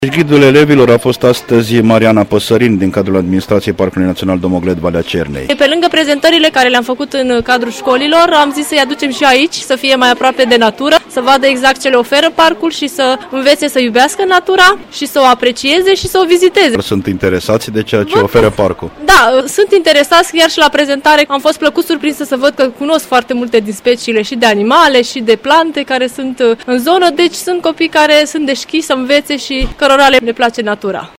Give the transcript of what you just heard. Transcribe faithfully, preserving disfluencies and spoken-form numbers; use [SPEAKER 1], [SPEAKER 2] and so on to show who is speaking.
[SPEAKER 1] Ghidul elevilor a fost astăzi Mariana Păsărin din cadrul administrației Parcului Național Domoglet Valea Cernei.
[SPEAKER 2] Pe lângă prezentările care le-am făcut în cadrul școlilor, am zis să-i aducem și aici, să fie mai aproape de natură, să vadă exact ce le oferă parcul și să învețe să iubească natura și să o aprecieze și să o viziteze.
[SPEAKER 1] Sunt interesați de ceea ce văd, oferă parcul?
[SPEAKER 2] Da, sunt interesați, chiar și la prezentare am fost plăcut surprinsă să văd că cunosc foarte multe din speciile și de animale și de plante care sunt în zonă, deci sunt copii care sunt deschiși să învețe și cărora le place natura.